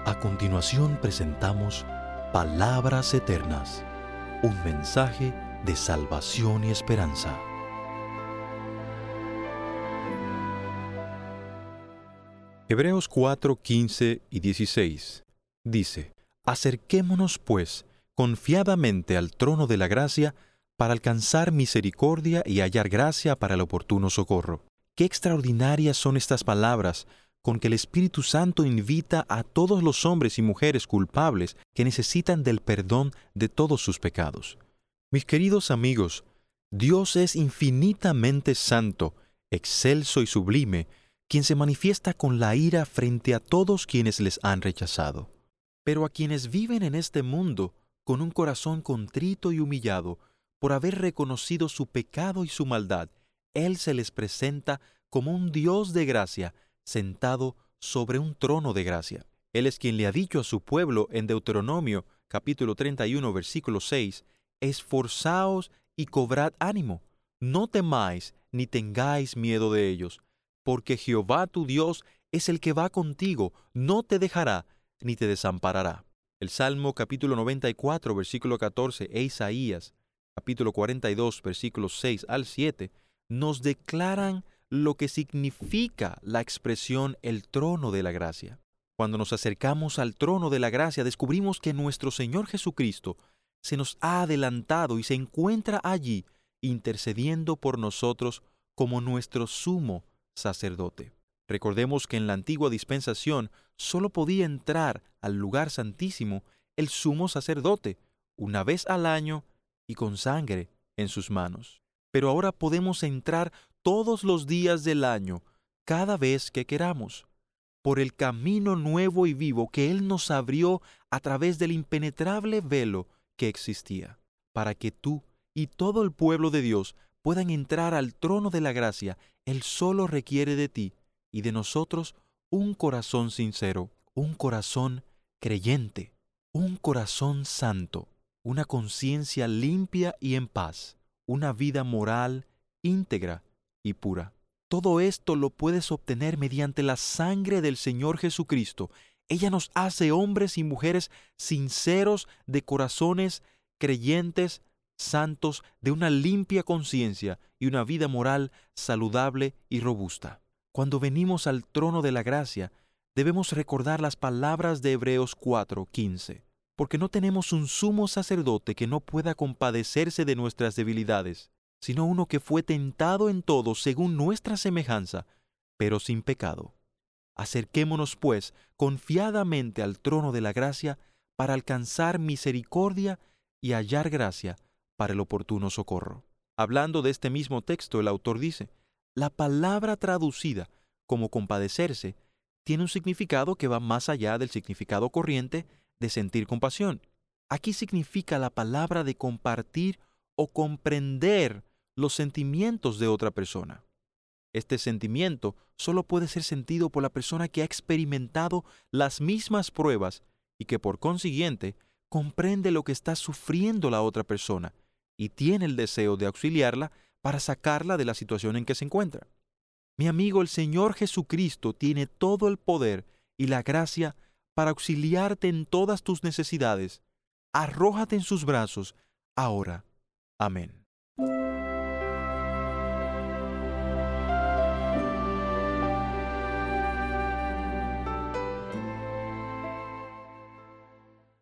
A continuación presentamos Palabras Eternas, un mensaje de salvación y esperanza. Hebreos 4, 15 y 16 dice: Acerquémonos, pues, confiadamente al trono de la gracia para alcanzar misericordia y hallar gracia para el oportuno socorro. Qué extraordinarias son estas palabras con que el Espíritu Santo invita a todos los hombres y mujeres culpables que necesitan del perdón de todos sus pecados. Mis queridos amigos, Dios es infinitamente santo, excelso y sublime, quien se manifiesta con la ira frente a todos quienes les han rechazado. Pero a quienes viven en este mundo con un corazón contrito y humillado por haber reconocido su pecado y su maldad, Él se les presenta como un Dios de gracia, sentado sobre un trono de gracia. Él es quien le ha dicho a su pueblo en Deuteronomio, capítulo 31, versículo 6, «Esforzaos y cobrad ánimo, no temáis ni tengáis miedo de ellos, porque Jehová tu Dios es el que va contigo, no te dejará ni te desamparará». El Salmo capítulo 94, versículo 14, e Isaías, capítulo 42, versículos 6 al 7, nos declaran lo que significa la expresión el trono de la gracia. Cuando nos acercamos al trono de la gracia, descubrimos que nuestro Señor Jesucristo se nos ha adelantado y se encuentra allí intercediendo por nosotros como nuestro sumo sacerdote. Recordemos que en la antigua dispensación solo podía entrar al lugar santísimo el sumo sacerdote una vez al año y con sangre en sus manos. Pero ahora podemos entrar todos los días del año, cada vez que queramos, por el camino nuevo y vivo que Él nos abrió a través del impenetrable velo que existía, para que tú y todo el pueblo de Dios puedan entrar al trono de la gracia. Él solo requiere de ti y de nosotros un corazón sincero, un corazón creyente, un corazón santo, una conciencia limpia y en paz, una vida moral íntegra y pura. Todo esto lo puedes obtener mediante la sangre del Señor Jesucristo. Ella nos hace hombres y mujeres sinceros, de corazones creyentes, santos, de una limpia conciencia y una vida moral saludable y robusta. Cuando venimos al trono de la gracia, debemos recordar las palabras de Hebreos 4:15, porque no tenemos un sumo sacerdote que no pueda compadecerse de nuestras debilidades, sino uno que fue tentado en todo según nuestra semejanza, pero sin pecado. Acerquémonos, pues, confiadamente al trono de la gracia para alcanzar misericordia y hallar gracia para el oportuno socorro. Hablando de este mismo texto, el autor dice: la palabra traducida como compadecerse tiene un significado que va más allá del significado corriente de sentir compasión. Aquí significa la palabra de compartir o comprender los sentimientos de otra persona. Este sentimiento solo puede ser sentido por la persona que ha experimentado las mismas pruebas y que por consiguiente comprende lo que está sufriendo la otra persona y tiene el deseo de auxiliarla para sacarla de la situación en que se encuentra. Mi amigo, el Señor Jesucristo tiene todo el poder y la gracia para auxiliarte en todas tus necesidades. Arrójate en sus brazos ahora. Amén.